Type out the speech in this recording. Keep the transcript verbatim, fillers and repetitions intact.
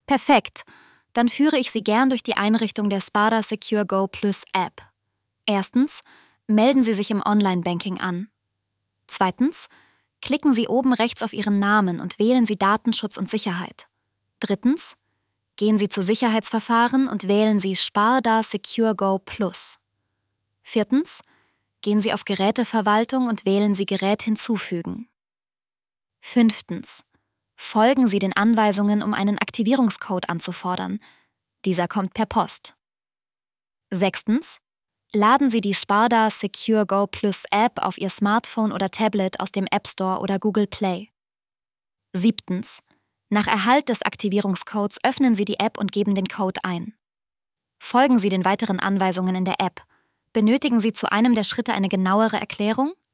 Perfekt. Dann führe ich Sie gern durch die Einrichtung der Sparda Secure Go Plus App. Erstens, melden Sie sich im Online-Banking an. Zweitens, klicken Sie oben rechts auf Ihren Namen und wählen Sie Datenschutz und Sicherheit. Drittens, gehen Sie zu Sicherheitsverfahren und wählen Sie Sparda Secure Go Plus. Viertens, gehen Sie auf Geräteverwaltung und wählen Sie Gerät hinzufügen. Fünftens, folgen Sie den Anweisungen, um einen Aktivierungscode anzufordern. Dieser kommt per Post. Sechstens, laden Sie die Sparda Secure Go Plus App auf Ihr Smartphone oder Tablet aus dem App Store oder Google Play. Siebtens, nach Erhalt des Aktivierungscodes öffnen Sie die App und geben den Code ein. Folgen Sie den weiteren Anweisungen in der App. Benötigen Sie zu einem der Schritte eine genauere Erklärung?